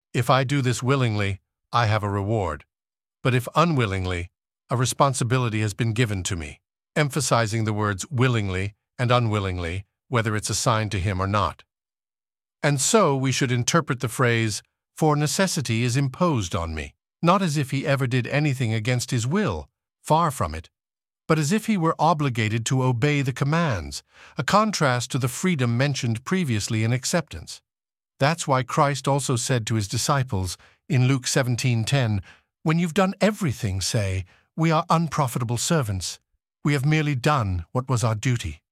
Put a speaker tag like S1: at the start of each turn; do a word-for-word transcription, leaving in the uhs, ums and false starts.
S1: If I do this willingly, I have a reward. But if unwillingly, a responsibility has been given to me, emphasizing the words willingly and unwillingly, whether it's assigned to him or not. And so we should interpret the phrase, "for necessity is imposed on me," not as if he ever did anything against his will, far from it, but as if he were obligated to obey the commands, a contrast to the freedom mentioned previously in acceptance. That's why Christ also said to his disciples in Luke seventeen ten, "When you've done everything, say, 'We are unprofitable servants. We have merely done what was our duty.'"